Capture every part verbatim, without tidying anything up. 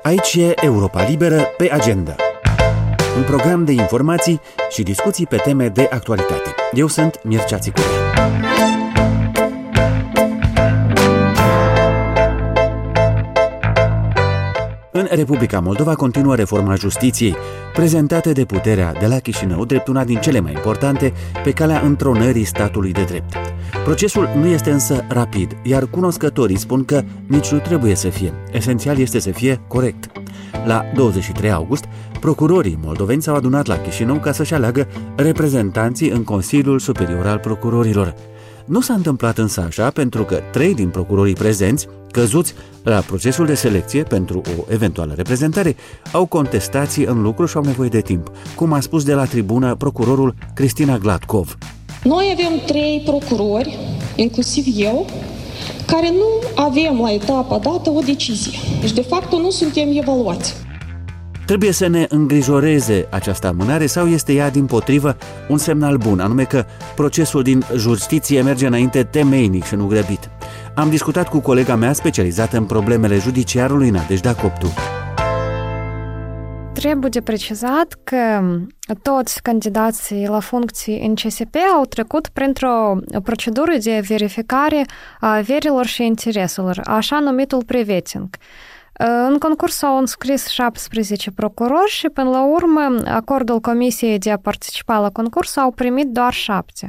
Aici e Europa Liberă pe agenda. Un program de informații și discuții pe teme de actualitate. Eu sunt Mircea Țicură. În Republica Moldova continuă reforma justiției, prezentată de puterea de la Chișinău drept una din cele mai importante pe calea întronării statului de drept. Procesul nu este însă rapid, iar cunoscătorii spun că nici nu trebuie să fie. Esențial este să fie corect. La douăzeci și trei august, procurorii moldoveni s-au adunat la Chișinău ca să-și aleagă reprezentanții în Consiliul Superior al Procurorilor. Nu s-a întâmplat însă așa pentru că trei din procurorii prezenți, căzuți la procesul de selecție pentru o eventuală reprezentare, au contestații în lucru și au nevoie de timp, cum a spus de la tribună procurorul Cristina Gladkov. Noi avem trei procurori, inclusiv eu, care nu avem la etapa dată o decizie. Deci, de fapt, nu suntem evaluați. Trebuie să ne îngrijoreze această amânare sau este ea dimpotrivă un semnal bun, anume că procesul din justiție merge înainte temeinic și nu grăbit? Am discutat cu colega mea specializată în problemele judiciarului, Nadejda Coptu. Trebuie de precizat că toți candidații la funcții în C S P au trecut printr-o procedură de verificare a averilor și intereselor, așa numitul pre-vetting. În concurs s-au înscris șaptesprezece procurori și, până la urmă, acordul comisiei de a participa la concurs au primit doar șapte.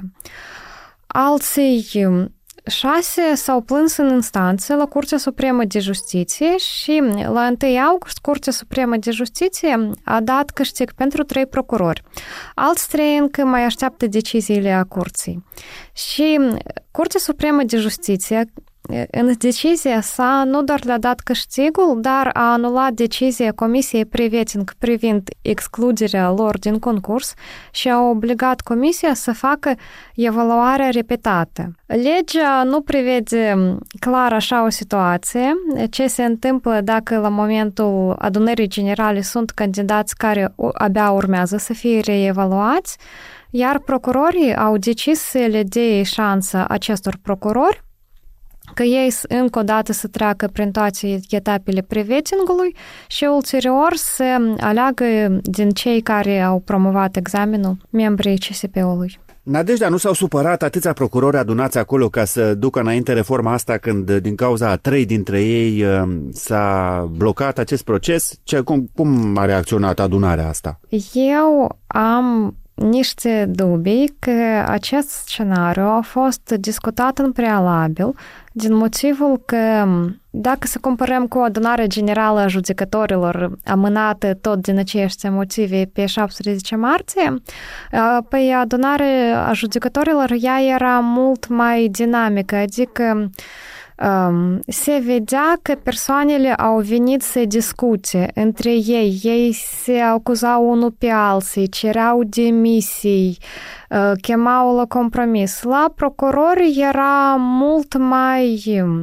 Alții șase s-au plâns în instanță la Curtea Supremă de Justiție și la întâi august Curtea Supremă de Justiție a dat câștig pentru trei procurori. Alți trei încă mai așteaptă deciziile a curții. Și Curtea Supremă de Justiție în decizia sa nu doar le-a dat câștigul, dar a anulat decizia Comisiei pre-vetting privind excluderea lor din concurs și a obligat Comisia să facă evaluarea repetată. Legea nu prevede clar așa o situație, ce se întâmplă dacă la momentul adunării generale sunt candidați care abia urmează să fie reevaluați, iar procurorii au decis să le dea șansa acestor procurori că ei încă o dată să treacă prin toate etapele pre-vetting-ului și ulterior să aleagă din cei care au promovat examenul membrii C S P-ului. Nadejda, nu s-au supărat atâția procurori adunați acolo ca să ducă înainte reforma asta când din cauza a trei dintre ei s-a blocat acest proces? Ce, cum, cum a reacționat adunarea asta? Eu am niște dubii că acest scenariu a fost discutat în prealabil din motivul că dacă să comparăm cu adunarea generală a judecătorilor amânată tot din aceste motive pe șaptesprezece martie, păi adunarea a judecătorilor ea era mult mai dinamică, adică Um, se vedea că persoanele au venit să discute între ei, ei se acuzau unul pe alții, cereau demisii, uh, chemau la compromis. La procurori era mult mai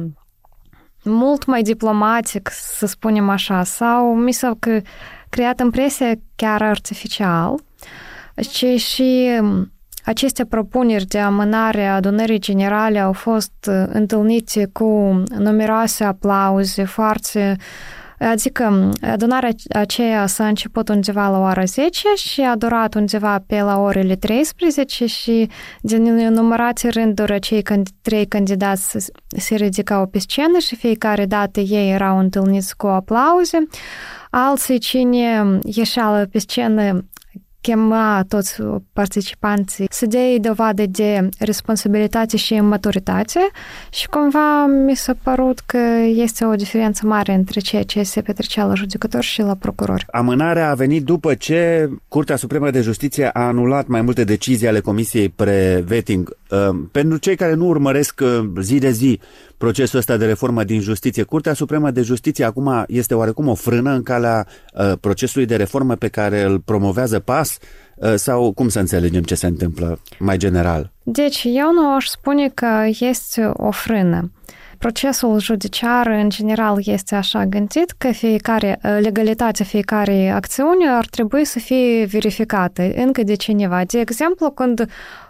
mult mai diplomatic, să spunem așa, sau mi s-a creat impresia chiar artificial, și, și aceste propuneri de amânare a adunării generale au fost întâlnite cu numeroase aplauze, foarte... Adică adunarea aceea s-a început undeva la ora zece și a durat undeva pe la orele treisprezece și din numărate rânduri cei trei candidați se ridicau pe scenă și fiecare dată ei erau întâlniți cu aplauze. Alții cine ieșeau pe scenă chema toți participanții să dea dovadă de responsabilitate și maturitate și cumva mi s-a părut că este o diferență mare între ceea ce se petrecea la judecători și la procurori. Amânarea a venit după ce Curtea Supremă de Justiție a anulat mai multe decizii ale Comisiei pre-vetting. Pentru cei care nu urmăresc zi de zi procesul ăsta de reformă din justiție, Curtea Supremă de Justiție acum este oarecum o frână în calea uh, procesului de reformă pe care îl promovează P A S uh, sau cum să înțelegem ce se întâmplă mai general? Deci eu nu aș spune că este o frână. Procesul judiciar în general este așa gândit că fiecare, legalitatea fiecare acțiune ar trebui să fie verificată încă de cineva. De exemplu, când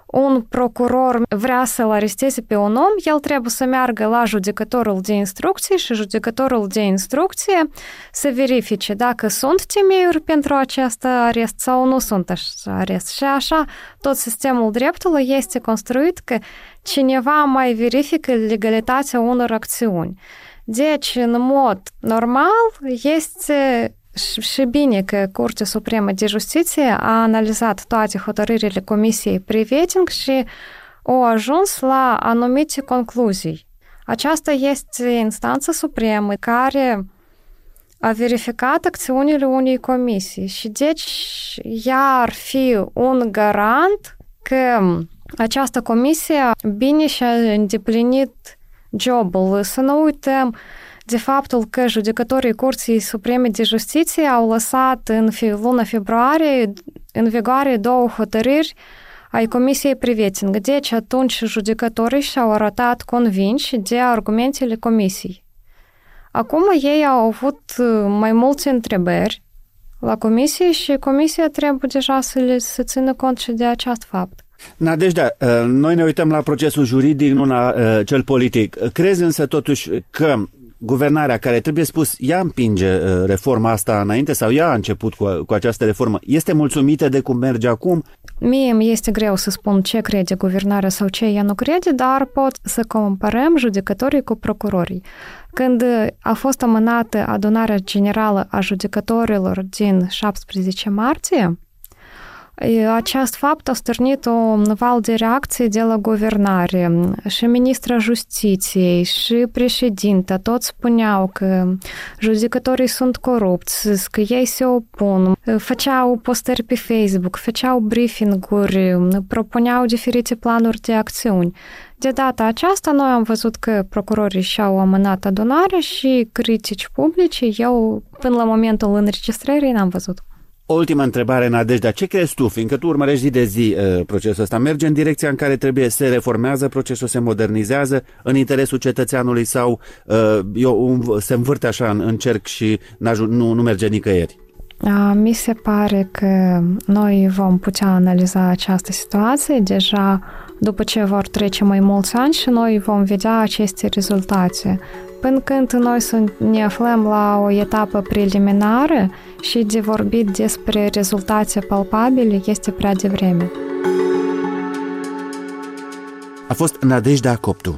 un procuror vrea să-l aresteze pe un om, el trebuie să meargă la judecătorul de instrucție și judecătorul de instrucție să verifice dacă sunt temeiuri pentru acest arest sau nu sunt arest. Și așa tot sistemul dreptului este construit că cineva mai verifică legalitatea unor acțiuni. Deci, în mod normal, este și bine că Curtea Supremă de Justiție a analizat toate hotărârile Comisiei Pre-Vetting și au ajuns la anumite concluzii. Aceasta este instanța supremă care a verificat acțiunile unei comisii și deci ea ar fi un garant că această comisie bine și-a îndeplinit jobul. Să nu uităm de faptul că judecătorii Curții Supreme de Justiție au lăsat în luna februarie în vigoare două hotărâri ai Comisiei Pre-Vetting. Deci atunci judecătorii și-au arătat convinși de argumentele comisiei. Acum ei au avut mai multe întrebări la comisie și comisia trebuie deja să le să țină cont și de acest fapt. Nadejda, noi ne uităm la procesul juridic, nu la cel politic. Crezi însă totuși că guvernarea, care trebuie spus, ea împinge reforma asta înainte sau ea a început cu, cu această reformă, este mulțumită de cum merge acum? Mie îmi este greu să spun ce crede guvernarea sau ce ea nu crede, dar pot să comparăm judecătorii cu procurorii. Când a fost amânată adunarea generală a judecătorilor din șaptesprezece martie, acest fapt a stârnit un val de reacție de la guvernare și ministra Justiției și președinta, toți spuneau că judecătorii sunt corupți, că ei se opun, făceau postări pe Facebook, făceau briefing-uri, propuneau diferite planuri de acțiuni. De data aceasta, noi am văzut că procurorii și-au amânat adunarea și critici publice, eu până la momentul înregistrării n-am văzut. O ultimă întrebare, Nadejda. Ce crezi tu, fiindcă tu urmărești zi de zi uh, procesul ăsta? Merge în direcția în care trebuie, se reformează, procesul se modernizează în interesul cetățeanului sau uh, eu, um, se învârte așa în, în cerc și nu, nu merge nicăieri? Mi se pare că noi vom putea analiza această situație deja după ce vor trece mai mulți ani și noi vom vedea aceste rezultate. Până când noi ne aflăm la o etapă preliminară și de vorbit despre rezultate palpabile este prea devreme. A fost Nadejda Coptu.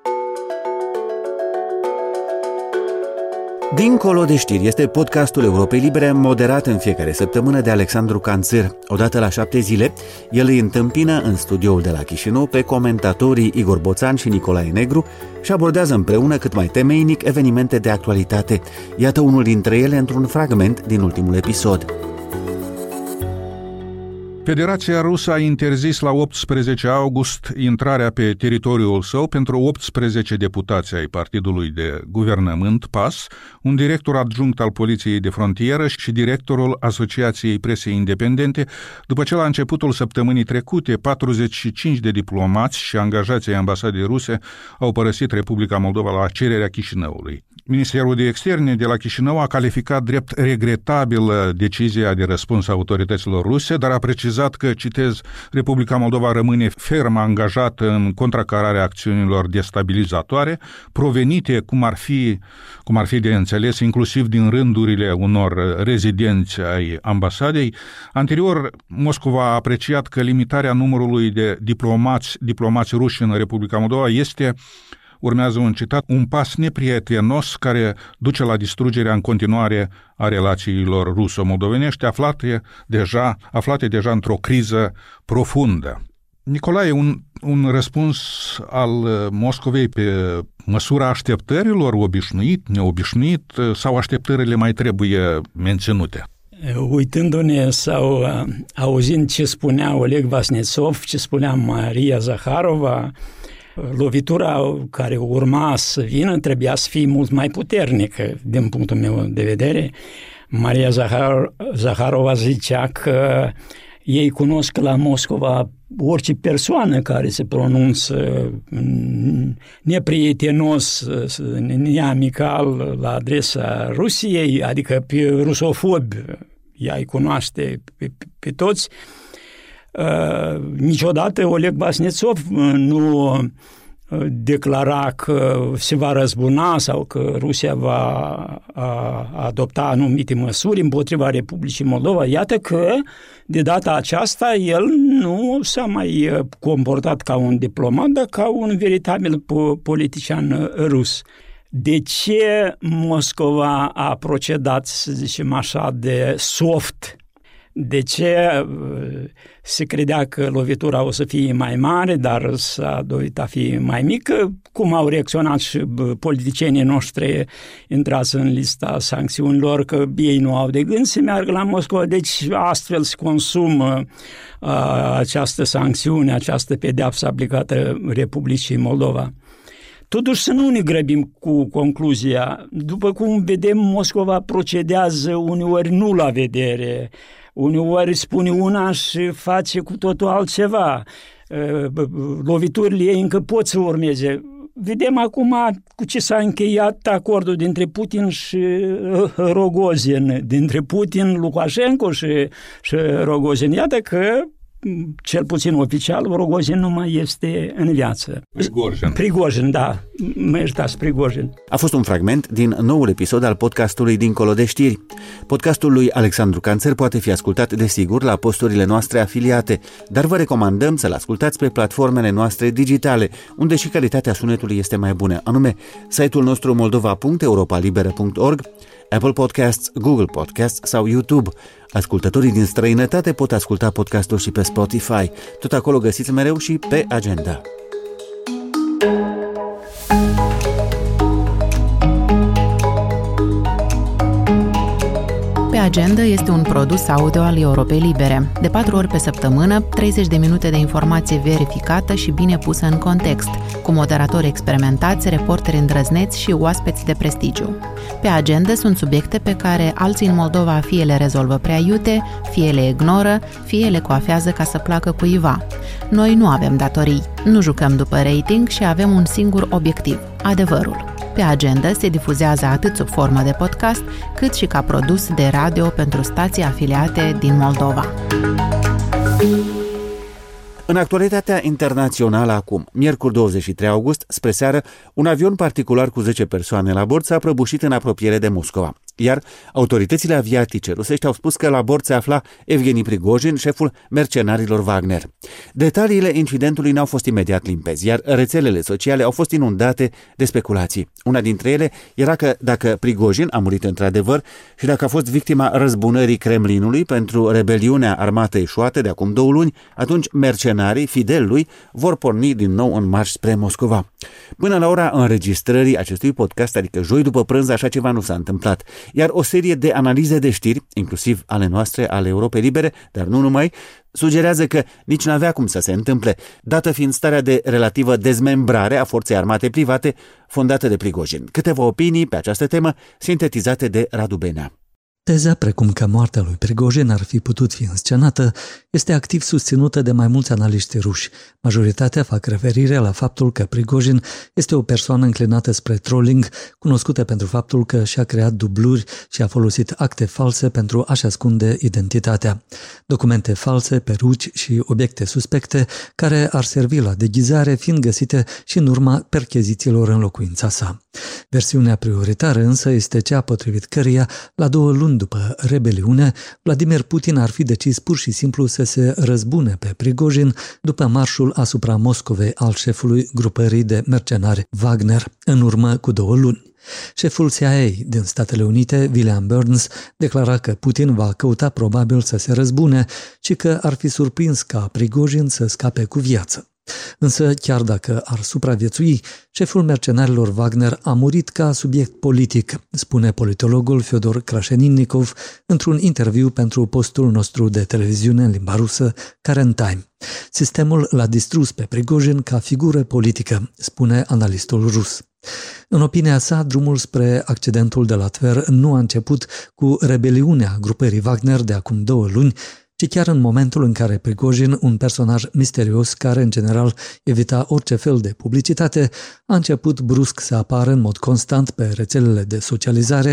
Dincolo de știri este podcastul Europei Libere, moderat în fiecare săptămână de Alexandru Canțir. Odată la șapte zile, el îi întâmpină în studioul de la Chișinău pe comentatorii Igor Boțan și Nicolae Negru și abordează împreună cât mai temeinic evenimente de actualitate. Iată unul dintre ele într-un fragment din ultimul episod. Federația Rusă a interzis la optsprezece august intrarea pe teritoriul său pentru optsprezece deputați ai Partidului de Guvernământ, P A S, un director adjunct al Poliției de Frontieră și directorul Asociației Presei Independente, după ce la începutul săptămânii trecute patruzeci și cinci de diplomați și angajați ai ambasadei ruse au părăsit Republica Moldova la cererea Chișinăului. Ministerul de Externe de la Chișinău a calificat drept regretabilă decizia de răspuns a autorităților ruse, dar a precizat că, citez, Republica Moldova rămâne ferm angajată în contracararea acțiunilor destabilizatoare, provenite, cum ar fi, cum ar fi de înțeles, inclusiv din rândurile unor rezidenți ai ambasadei. Anterior, Moscova a apreciat că limitarea numărului de diplomați, diplomați ruși în Republica Moldova este, urmează un citat, un pas neprietenos care duce la distrugerea în continuare a relațiilor ruso-moldovenești, aflate deja, aflate deja într-o criză profundă. Nicolae, un, un răspuns al Moscovei pe măsura așteptărilor, obișnuit, neobișnuit, sau așteptările mai trebuie menținute? Uitându-ne sau auzind ce spunea Oleg Vasnetsov, ce spunea Maria Zaharova, lovitura care urma să vină trebuia să fie mult mai puternică, din punctul meu de vedere. Maria Zahar, Zaharova zicea că ei cunosc la Moscova orice persoană care se pronunță neprietenos, neamical la adresa Rusiei, adică pe rusofobi, ea îi cunoaște pe, pe, pe toți. Niciodată Oleg Vasnețov nu declara că se va răzbuna sau că Rusia va adopta anumite măsuri împotriva Republicii Moldova. Iată că de data aceasta el nu s-a mai comportat ca un diplomat, dar ca un veritabil politician rus. De ce Moscova a procedat, să zicem așa, de soft? De ce se credea că lovitura o să fie mai mare, dar s-a dovedit a fi mai mică? Cum au reacționat și politicienii noștri intrați în lista sancțiunilor, că ei nu au de gând să meargă la Moscova, deci astfel se consumă a, această sancțiune, această pedeapsă aplicată Republicii Moldova. Totuși să nu ne grăbim cu concluzia. După cum vedem, Moscova procedează uneori nu la vedere, uneori spune una și face cu totul altceva. Loviturile ei încă pot să urmeze. Vedem acum cu ce s-a încheiat acordul dintre Putin și Rogozin, dintre Putin, Lukashenko și, și Rogozin. Iată că cel puțin oficial, Rogozin nu mai este în viață. Prigozhin. Prigozhin, da. Mă iertați, Prigozhin. A fost un fragment din noul episod al podcastului Dincolo de știri. Podcastul lui Alexandru Canțăr poate fi ascultat, desigur, la posturile noastre afiliate, dar vă recomandăm să-l ascultați pe platformele noastre digitale, unde și calitatea sunetului este mai bună, anume site-ul nostru moldova punct europa liberă punct org, Apple Podcasts, Google Podcasts sau YouTube. Ascultătorii din străinătate pot asculta podcastul și pe Spotify. Tot acolo găsiți mereu și Pe Agenda. Pe Agenda este un produs audio al Europei Libere. De patru ori pe săptămână, treizeci de minute de informație verificată și bine pusă în context, cu moderatori experimentați, reporteri îndrăzneți și oaspeți de prestigiu. Pe Agenda sunt subiecte pe care alții în Moldova fie le rezolvă prea iute, fie le ignoră, fie le coafează ca să placă cuiva. Noi nu avem datorii, nu jucăm după rating și avem un singur obiectiv, adevărul. Pe Agenda se difuzează atât sub formă de podcast, cât și ca produs de radio pentru stații afiliate din Moldova. În actualitatea internațională acum, miercuri douăzeci și trei august, spre seară, un avion particular cu zece persoane la bord s-a prăbușit în apropiere de Moscova. Iar autoritățile aviatice rusești au spus că la bord se afla Evgeni Prigozhin, șeful mercenarilor Wagner. Detaliile incidentului n-au fost imediat limpezi, iar rețelele sociale au fost inundate de speculații. Una dintre ele era că dacă Prigozhin a murit într-adevăr și dacă a fost victima răzbunării Kremlinului pentru rebeliunea armată eșuată de acum două luni, atunci mercenarii fideli lui vor porni din nou în marș spre Moscova. Până la ora înregistrării acestui podcast, adică joi după prânz, așa ceva nu s-a întâmplat. Iar o serie de analize de știri, inclusiv ale noastre, ale Europei Libere, dar nu numai, sugerează că nici n-avea cum să se întâmple, dată fiind starea de relativă dezmembrare a forței armate private fondată de Prigozhin. Câteva opinii pe această temă sintetizate de Radu Benea. Teza, precum că moartea lui Prigozhin ar fi putut fi înscenată, este activ susținută de mai mulți analiști ruși. Majoritatea fac referire la faptul că Prigozhin este o persoană înclinată spre trolling, cunoscută pentru faptul că și-a creat dubluri și a folosit acte false pentru a-și ascunde identitatea. Documente false, peruci și obiecte suspecte care ar servi la deghizare fiind găsite și în urma perchezițiilor în locuința sa. Versiunea prioritară însă este cea potrivit căreia, la două luni după rebeliune, Vladimir Putin ar fi decis pur și simplu să se răzbune pe Prigozhin după marșul asupra Moscovei al șefului grupării de mercenari Wagner, în urmă cu două luni. Șeful C I A din Statele Unite, William Burns, declara că Putin va căuta probabil să se răzbune și că ar fi surprins ca Prigozhin să scape cu viață. Însă, chiar dacă ar supraviețui, șeful mercenarilor Wagner a murit ca subiect politic, spune politologul Fyodor Krasheninnikov într-un interviu pentru postul nostru de televiziune în limba rusă, Current Time. Sistemul l-a distrus pe Prigozhin ca figură politică, spune analistul rus. În opinia sa, drumul spre accidentul de la Tver nu a început cu rebeliunea grupării Wagner de acum două luni, ci chiar în momentul în care Prigozhin, un personaj misterios care în general evita orice fel de publicitate, a început brusc să apară în mod constant pe rețelele de socializare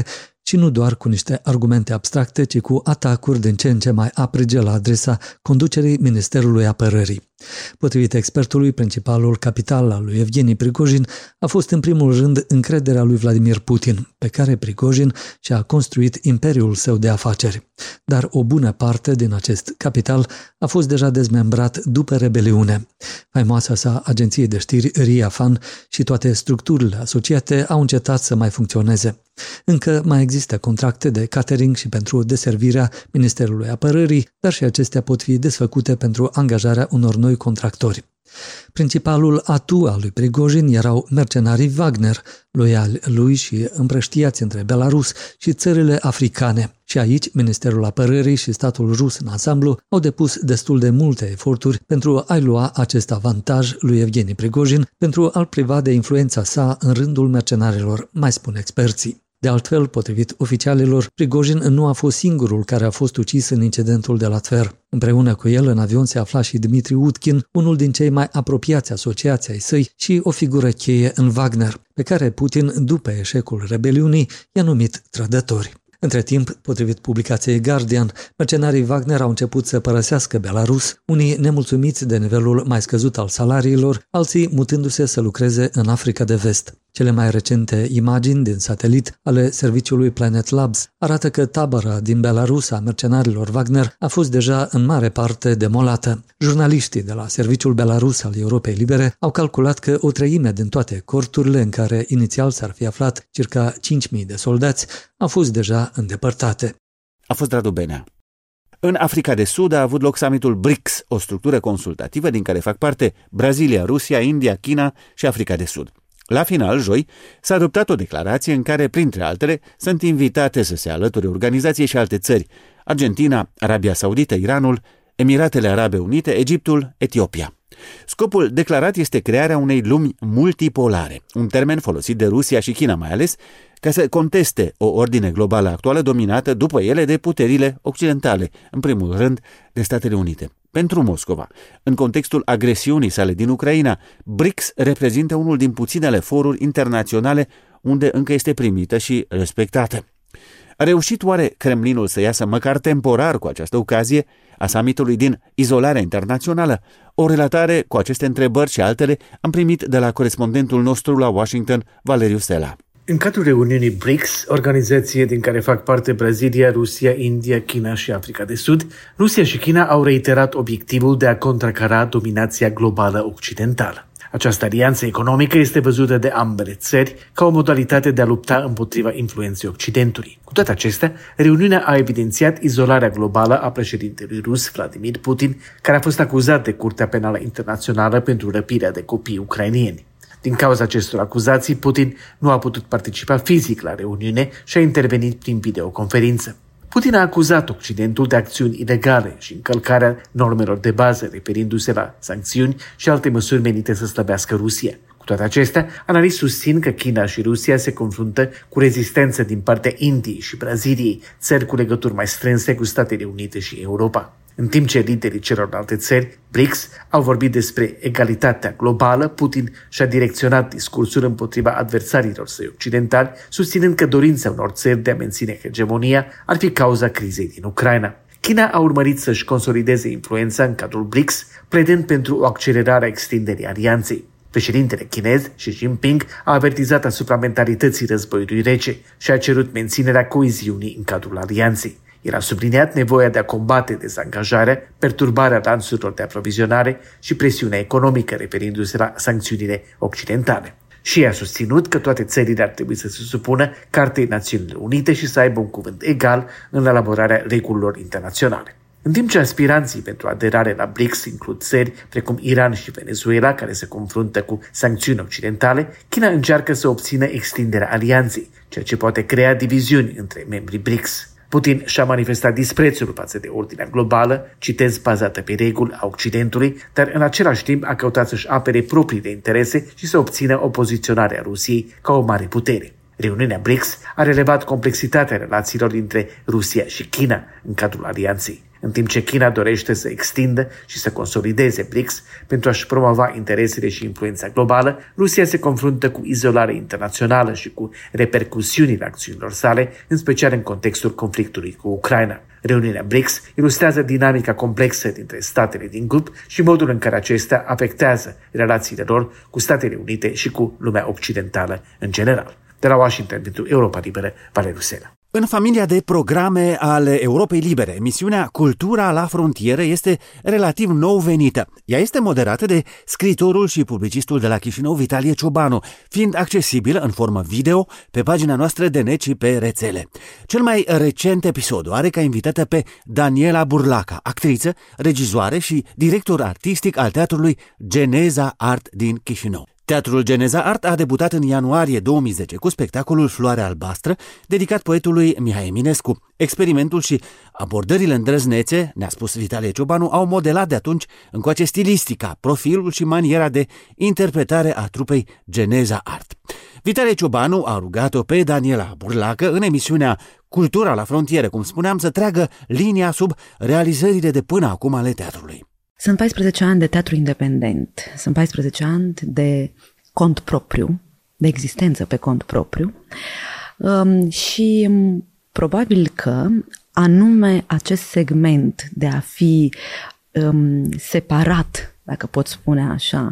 și nu doar cu niște argumente abstracte, ci cu atacuri din ce în ce mai aprige la adresa conducerii Ministerului Apărării. Potrivit expertului, principalul capital al lui Evgeni Prigojin a fost în primul rând încrederea lui Vladimir Putin, pe care Prigojin și-a construit imperiul său de afaceri. Dar o bună parte din acest capital a fost deja dezmembrat după rebeliune. Faimoasa sa agenție de știri R I A F A N și toate structurile asociate au încetat să mai funcționeze. Încă mai există contracte de catering și pentru deservirea Ministerului Apărării, dar și acestea pot fi desfăcute pentru angajarea unor noi contractori. Principalul atu al lui Prigojin erau mercenarii Wagner, loiali lui și împrăștiați între Belarus și țările africane. Și aici, Ministerul Apărării și statul rus în ansamblu au depus destul de multe eforturi pentru a-i lua acest avantaj lui Evgeni Prigojin, pentru a-l priva de influența sa în rândul mercenarilor, mai spun experții. De altfel, potrivit oficialilor, Prigojin nu a fost singurul care a fost ucis în incidentul de la Tver. Împreună cu el în avion se afla și Dmitri Utkin, unul din cei mai apropiați asociați ai săi și o figură cheie în Wagner, pe care Putin, după eșecul rebeliunii, i-a numit trădători. Între timp, potrivit publicației Guardian, mercenarii Wagner au început să părăsească Belarus, unii nemulțumiți de nivelul mai scăzut al salariilor, alții mutându-se să lucreze în Africa de Vest. Cele mai recente imagini din satelit ale serviciului Planet Labs arată că tabăra din Belarus a mercenarilor Wagner a fost deja în mare parte demolată. Jurnaliștii de la Serviciul Belarus al Europei Libere au calculat că o treime din toate corturile în care inițial s-ar fi aflat circa cinci mii de soldați au fost deja îndepărtate. A fost Radu Benea. În Africa de Sud a avut loc summitul B R I C S, o structură consultativă din care fac parte Brazilia, Rusia, India, China și Africa de Sud. La final, joi, s-a adoptat o declarație în care, printre altele, sunt invitate să se alăture organizației și alte țări: Argentina, Arabia Saudită, Iranul, Emiratele Arabe Unite, Egiptul, Etiopia. Scopul declarat este crearea unei lumi multipolare, un termen folosit de Rusia și China mai ales, ca să conteste o ordine globală actuală dominată după ele de puterile occidentale, în primul rând de Statele Unite. Pentru Moscova, în contextul agresiunii sale din Ucraina, B R I C S reprezintă unul din puținele foruri internaționale unde încă este primită și respectată. A reușit oare Kremlinul să iasă măcar temporar cu această ocazie a summitului din izolarea internațională? O relatare cu aceste întrebări și altele am primit de la corespondentul nostru la Washington, Valeriu Stela. În cadrul reuniunii B R I C S, organizație din care fac parte Brazilia, Rusia, India, China și Africa de Sud, Rusia și China au reiterat obiectivul de a contracara dominația globală occidentală. Această alianță economică este văzută de ambele țări ca o modalitate de a lupta împotriva influenței Occidentului. Cu toate acestea, reuniunea a evidențiat izolarea globală a președintelui rus Vladimir Putin, care a fost acuzat de Curtea Penală Internațională pentru răpirea de copii ucrainieni. Din cauza acestor acuzații, Putin nu a putut participa fizic la reuniune și a intervenit prin videoconferință. Putin a acuzat Occidentul de acțiuni ilegale și încălcarea normelor de bază, referindu-se la sancțiuni și alte măsuri menite să slăbească Rusia. Cu toate acestea, analiști susțin că China și Rusia se confruntă cu rezistență din partea Indiei și Braziliei, țări cu legături mai strânse cu Statele Unite și Europa. În timp ce liderii celorlalte țări, B R I C S, au vorbit despre egalitatea globală, Putin și-a direcționat discursul împotriva adversarilor săi occidentali, susținând că dorința unor țări de a menține hegemonia ar fi cauza crizei din Ucraina. China a urmărit să-și consolideze influența în cadrul B R I C S, pledând pentru o accelerare a extinderii alianței. Președintele chinez, Xi Jinping, a avertizat asupra mentalității războiului rece și a cerut menținerea coeziunii în cadrul alianței. El a subliniat nevoia de a combate dezangajarea, perturbarea lanțurilor de aprovizionare și presiunea economică, referindu-se la sancțiunile occidentale. Și a susținut că toate țările ar trebui să se supună Cartei Națiunilor Unite și să aibă un cuvânt egal în elaborarea regulilor internaționale. În timp ce aspiranții pentru aderare la B R I C S includ țări precum Iran și Venezuela, care se confruntă cu sancțiuni occidentale, China încearcă să obțină extinderea alianței, ceea ce poate crea diviziuni între membrii B R I C S. Putin și-a manifestat disprețul față de ordinea globală, citez, bazată pe reguli a Occidentului, dar în același timp a căutat să-și apere propriile interese și să obțină o poziționare a Rusiei ca o mare putere. Reuniunea B R I C S a relevat complexitatea relațiilor dintre Rusia și China în cadrul alianței. În timp ce China dorește să extindă și să consolideze B R I C S pentru a-și promova interesele și influența globală, Rusia se confruntă cu izolare internațională și cu repercusiunile acțiunilor sale, în special în contextul conflictului cu Ucraina. Reuniunea B R I C S ilustrează dinamica complexă dintre statele din grup și modul în care acestea afectează relațiile lor cu Statele Unite și cu lumea occidentală în general. De la Washington, pentru Europa Liberă, Valeriu Sela. În familia de programe ale Europei Libere, emisiunea Cultura la frontieră este relativ nou venită. Ea este moderată de scriitorul și publicistul de la Chișinău, Vitalie Ciobanu, fiind accesibilă în formă video pe pagina noastră de net și pe rețele. Cel mai recent episod o are ca invitată pe Daniela Burlaca, actriță, regizoare și director artistic al teatrului Geneza Art din Chișinău. Teatrul Geneza Art a debutat în ianuarie două mii zece cu spectacolul Floarea Albastră, dedicat poetului Mihai Eminescu. Experimentul și abordările îndrăznețe, ne-a spus Vitalie Ciobanu, au modelat de atunci încoace stilistica, profilul și maniera de interpretare a trupei Geneza Art. Vitalie Ciobanu a rugat-o pe Daniela Burlacă în emisiunea Cultura la frontieră, cum spuneam, să treagă linia sub realizările de până acum ale teatrului. Sunt paisprezece ani de teatru independent, sunt paisprezece ani de cont propriu, de existență pe cont propriu um, și probabil că anume acest segment de a fi um, separat, dacă pot spune așa,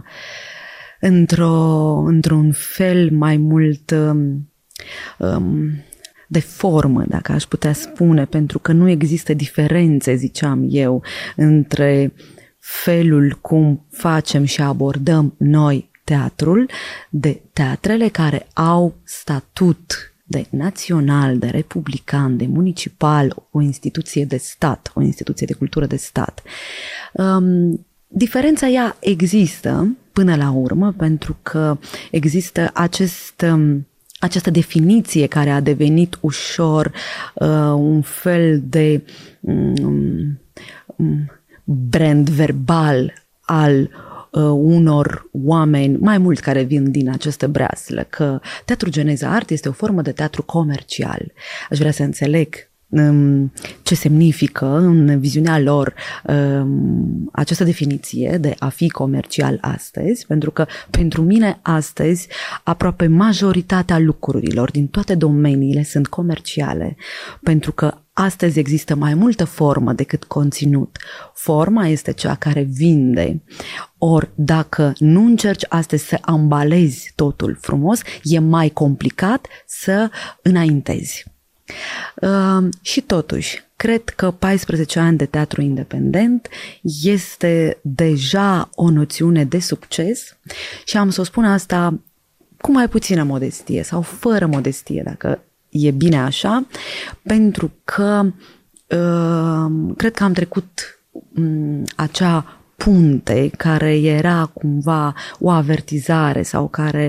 într-o, într-un fel mai mult um, um, de formă, dacă aș putea spune, pentru că nu există diferențe, ziceam eu, între felul cum facem și abordăm noi teatrul, de teatrele care au statut de național, de republican, de municipal, o instituție de stat, o instituție de cultură de stat. Um, diferența ea există până la urmă, pentru că există acest... Um, această definiție care a devenit ușor uh, un fel de um, um, brand verbal al uh, unor oameni, mai mulți care vin din această breaslă, că Teatrul Geneza Art este o formă de teatru comercial. Aș vrea să înțeleg um, ce semnifică în viziunea lor um, această definiție de a fi comercial astăzi, pentru că pentru mine astăzi aproape majoritatea lucrurilor din toate domeniile sunt comerciale, pentru că astăzi există mai multă formă decât conținut. Forma este cea care vinde. Ori dacă nu încerci astăzi să ambalezi totul frumos, e mai complicat să înaintezi. Uh, și totuși, cred că paisprezece ani de teatru independent este deja o noțiune de succes și am să o spun asta cu mai puțină modestie sau fără modestie, dacă e bine așa, pentru că uh, cred că am trecut um, acea punte care era cumva o avertizare sau care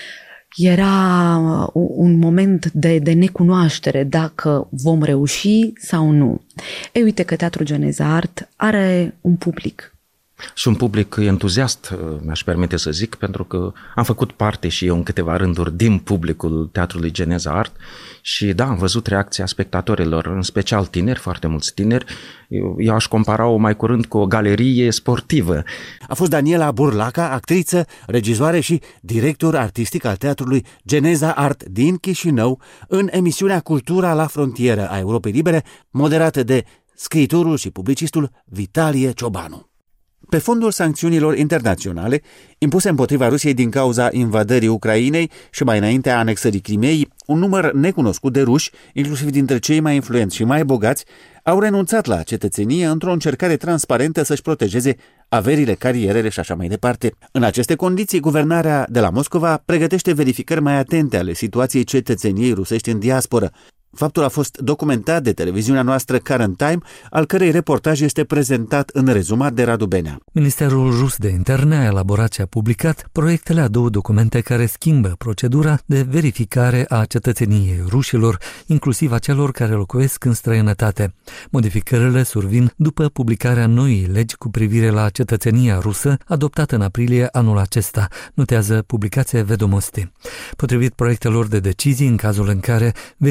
era un moment de, de necunoaștere dacă vom reuși sau nu. Ei, uite că Teatrul Geneza Art are un public. Și un public entuziast, mi-aș permite să zic, pentru că am făcut parte și eu în câteva rânduri din publicul Teatrului Geneza Art și da, am văzut reacția spectatorilor, în special tineri, foarte mulți tineri. Eu, eu aș compara-o mai curând cu o galerie sportivă. A fost Daniela Burlaca, actriță, regizoare și director artistic al Teatrului Geneza Art din Chișinău, în emisiunea Cultura la frontieră a Europei Libere, moderată de scriitorul și publicistul Vitalie Ciobanu. Pe fondul sancțiunilor internaționale impuse împotriva Rusiei din cauza invadării Ucrainei și mai înainte a anexării Crimeei, un număr necunoscut de ruși, inclusiv dintre cei mai influenți și mai bogați, au renunțat la cetățenie într-o încercare transparentă să-și protejeze averile, carierele și așa mai departe. În aceste condiții, guvernarea de la Moscova pregătește verificări mai atente ale situației cetățeniei rusești în diasporă. Faptul a fost documentat de televiziunea noastră Current Time, al cărei reportaj este prezentat în rezumat de Radu Benea. Ministerul rus de interne a elaborat și a publicat proiectele a două documente care schimbă procedura de verificare a cetățeniei rușilor, inclusiv a celor care locuiesc în străinătate. Modificările survin după publicarea noii legi cu privire la cetățenia rusă, adoptată în aprilie anul acesta, notează publicația Vedomosti. Potrivit proiectelor de decizii, în cazul în care verificările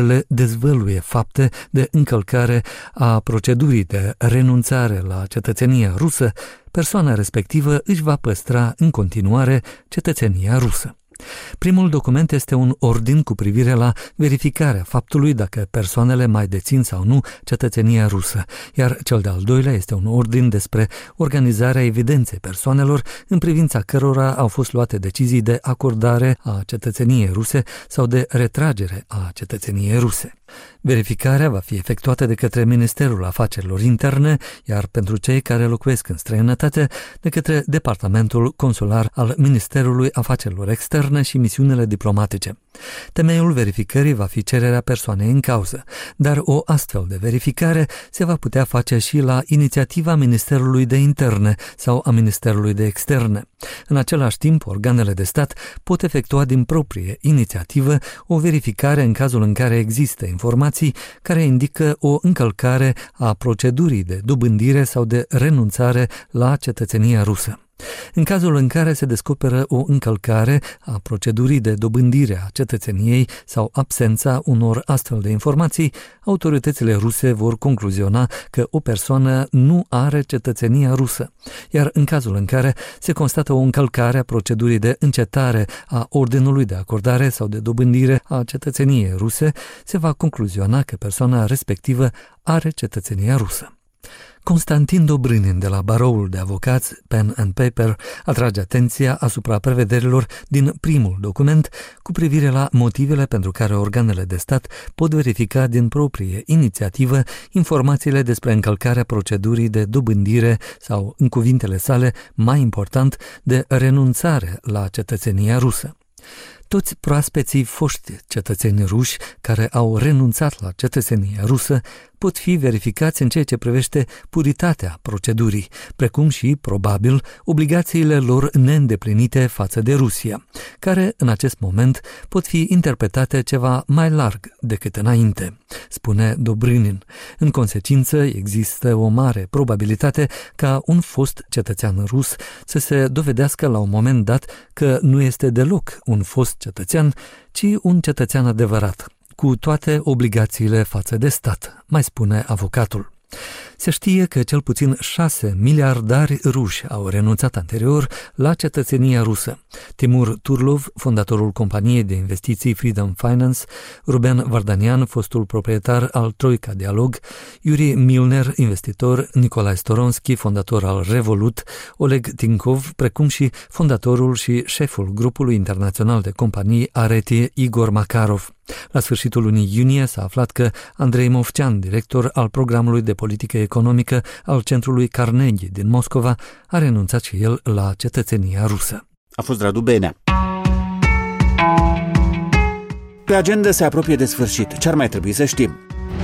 dosarele dezvăluie fapte de încălcare a procedurii de renunțare la cetățenia rusă, persoana respectivă își va păstra în continuare cetățenia rusă. Primul document este un ordin cu privire la verificarea faptului dacă persoanele mai dețin sau nu cetățenia rusă, iar cel de-al doilea este un ordin despre organizarea evidenței persoanelor în privința cărora au fost luate decizii de acordare a cetățeniei ruse sau de retragere a cetățeniei ruse. Verificarea va fi efectuată de către Ministerul Afacerilor Interne, iar pentru cei care locuiesc în străinătate, de către Departamentul Consular al Ministerului Afacerilor Externe și misiunile diplomatice. Temeiul verificării va fi cererea persoanei în cauză, dar o astfel de verificare se va putea face și la inițiativa Ministerului de Interne sau a Ministerului de Externe. În același timp, organele de stat pot efectua din proprie inițiativă o verificare în cazul în care există informații care indică o încălcare a procedurii de dobândire sau de renunțare la cetățenia rusă. În cazul în care se descoperă o încălcare a procedurii de dobândire a cetățeniei sau absența unor astfel de informații, autoritățile ruse vor concluziona că o persoană nu are cetățenia rusă, iar în cazul în care se constată o încălcare a procedurii de încetare a ordinului de acordare sau de dobândire a cetățeniei ruse, se va concluziona că persoana respectivă are cetățenia rusă. Constantin Dobrynin de la Baroul de Avocați Pen and Paper atrage atenția asupra prevederilor din primul document cu privire la motivele pentru care organele de stat pot verifica din proprie inițiativă informațiile despre încălcarea procedurii de dobândire sau, în cuvintele sale, mai important, de renunțare la cetățenia rusă. Toți proaspeții foști cetățeni ruși care au renunțat la cetățenia rusă pot fi verificați în ceea ce privește puritatea procedurii, precum și, probabil, obligațiile lor neîndeplinite față de Rusia, care, în acest moment, pot fi interpretate ceva mai larg decât înainte, spune Dobrynin. În consecință, există o mare probabilitate ca un fost cetățean rus să se dovedească la un moment dat că nu este deloc un fost cetățean, ci un cetățean adevărat, cu toate obligațiile față de stat, mai spune avocatul. Se știe că cel puțin șase miliardari ruși au renunțat anterior la cetățenia rusă. Timur Turlov, fondatorul companiei de investiții Freedom Finance, Ruben Vardanian, fostul proprietar al Troika Dialog, Yuri Milner, investitor, Nicolae Storonski, fondator al Revolut, Oleg Tinkov, precum și fondatorul și șeful grupului internațional de companii Areti, Igor Makarov. La sfârșitul lunii iunie s-a aflat că Andrei Movcean, director al programului de politică economică al centrului Carnegie din Moscova, a renunțat și el la cetățenia rusă. A fost Radu Benea. Pe agenda se apropie de sfârșit. Ce ar mai trebui să știm?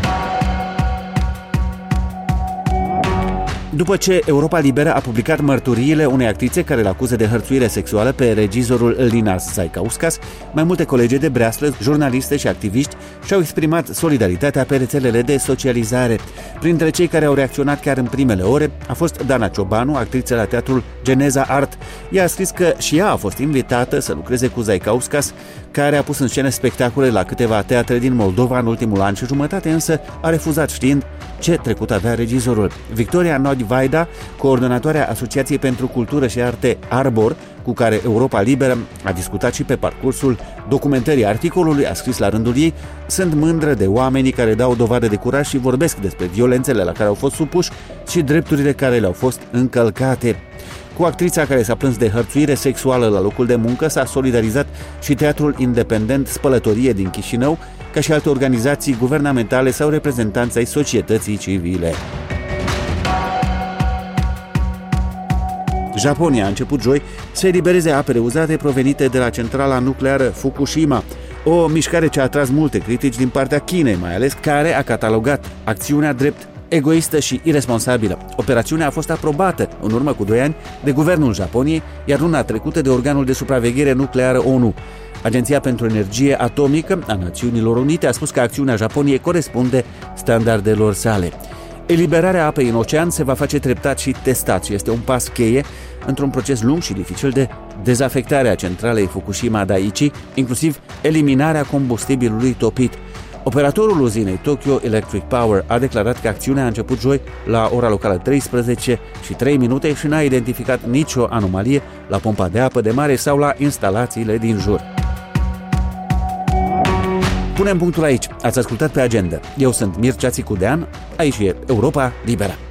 După ce Europa Liberă a publicat mărturiile unei actrițe care îl acuză de hărțuire sexuală pe regizorul Linas Zaikauskas, mai multe colegi de breaslă, jurnaliste și activiști și-au exprimat solidaritatea pe rețelele de socializare. Printre cei care au reacționat chiar în primele ore a fost Dana Ciobanu, actriță la teatrul Geneza Art. Ea a scris că și ea a fost invitată să lucreze cu Zaikauskas, care a pus în scenă spectacole la câteva teatre din Moldova în ultimul an și jumătate, însă a refuzat știind ce trecut avea regizorul. Victoria Nodi Vaida, coordonatoarea Asociației pentru Cultură și Arte Arbor, cu care Europa Liberă a discutat și pe parcursul documentării articolului, a scris la rândul ei: sunt mândră de oamenii care dau dovadă de curaj și vorbesc despre violențele la care au fost supuși și drepturile care le-au fost încălcate. Cu actrița care s-a plâns de hărțuire sexuală la locul de muncă s-a solidarizat și Teatrul Independent Spălătorie din Chișinău, ca și alte organizații guvernamentale sau reprezentanți ai societății civile. Japonia a început joi să elibereze apele uzate provenite de la centrala nucleară Fukushima, o mișcare ce a atras multe critici din partea Chinei, mai ales, care a catalogat acțiunea drept egoistă și iresponsabilă. Operațiunea a fost aprobată în urmă cu doi ani de guvernul Japoniei, iar luna trecută de organul de supraveghere nucleară O N U. Agenția pentru Energie Atomică a Națiunilor Unite a spus că acțiunea Japoniei corespunde standardelor sale. Eliberarea apei în ocean se va face treptat și testat și este un pas cheie într-un proces lung și dificil de dezafectare a centralei Fukushima Daiichi, inclusiv eliminarea combustibilului topit. Operatorul uzinei Tokyo Electric Power a declarat că acțiunea a început joi la ora locală treisprezece și trei minute și n-a identificat nicio anomalie la pompa de apă de mare sau la instalațiile din jur. Punem punctul aici. Ați ascultat Pe Agenda. Eu sunt Mircea Țicudean. Aici e Europa Liberă.